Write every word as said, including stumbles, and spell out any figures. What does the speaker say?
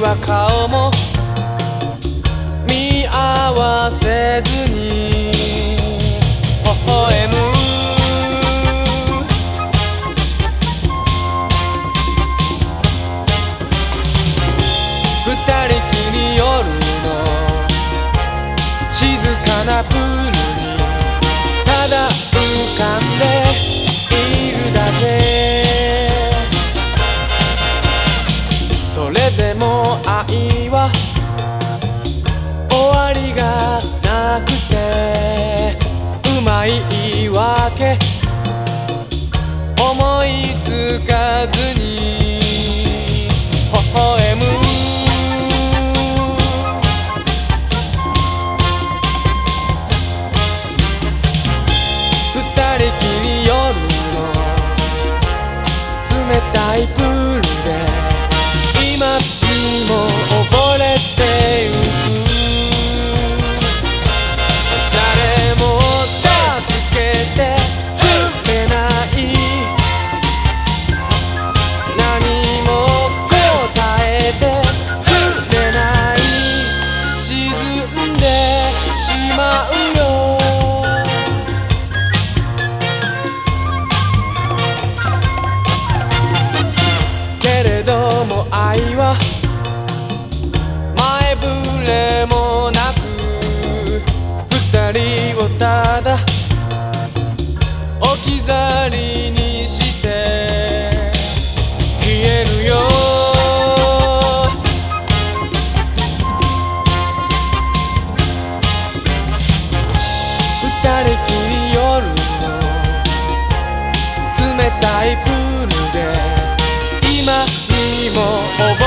は顔も見合わせずに微笑む二人きり夜の静かなプールにただ浮かんでいるだけ。それでも愛は終わりがなくてうまい言い訳思いつかずに微笑む二人きり夜の冷たいプールで今にも溺れてゆく。誰も助けてくれない何も答えてくれない沈んでしまうよ。けれども愛は前触れもなく二人をただ置き去りにして消えるよ。二人きり夜の冷たいプールで今にも覚え